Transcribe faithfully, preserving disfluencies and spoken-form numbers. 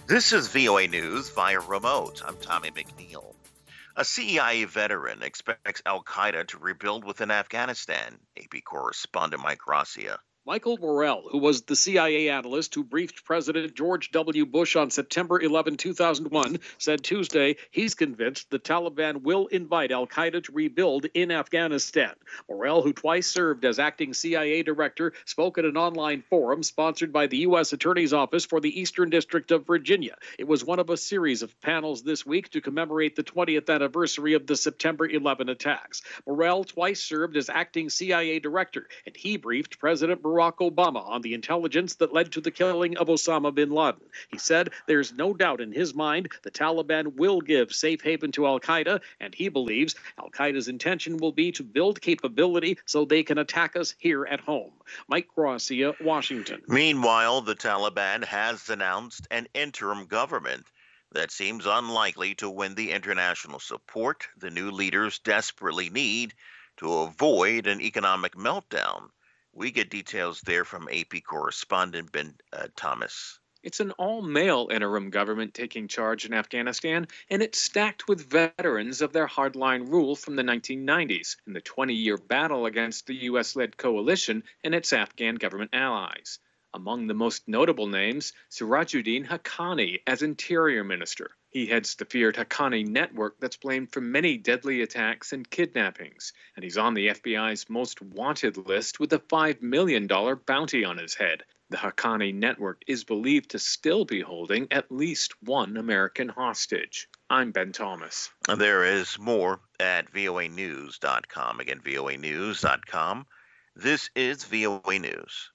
This is V O A News via remote. I'm Tommy McNeil. A C I A veteran expects Al Qaeda to rebuild within Afghanistan. A P correspondent Mike Gracia. Michael Morrell, who was the C I A analyst who briefed President George W. Bush on September eleventh, two thousand one, said Tuesday he's convinced the Taliban will invite Al Qaeda to rebuild in Afghanistan. Morrell, who twice served as acting C I A director, spoke at an online forum sponsored by the U S Attorney's Office for the Eastern District of Virginia. It was one of a series of panels this week to commemorate the twentieth anniversary of the September eleventh attacks. Morrell twice served as acting C I A director, and he briefed President Barack Barack Obama on the intelligence that led to the killing of Osama bin Laden. He said there's no doubt in his mind the Taliban will give safe haven to Al Qaeda, and he believes Al Qaeda's intention will be to build capability so they can attack us here at home. Mike Gracia, Washington. Meanwhile, the Taliban has announced an interim government that seems unlikely to win the international support the new leaders desperately need to avoid an economic meltdown. We get details there from A P correspondent Ben uh, Thomas. It's an all-male interim government taking charge in Afghanistan, and it's stacked with veterans of their hardline rule from the nineteen nineties and the twenty-year battle against the U S-led coalition and its Afghan government allies. Among the most notable names, Sirajuddin Haqqani as Interior Minister. He heads the feared Haqqani network that's blamed for many deadly attacks and kidnappings, and he's on the F B I's most wanted list with a five million dollars bounty on his head. The Haqqani network is believed to still be holding at least one American hostage. I'm Ben Thomas. There is more at V O A news dot com. Again, V O A news dot com. This is V O A News.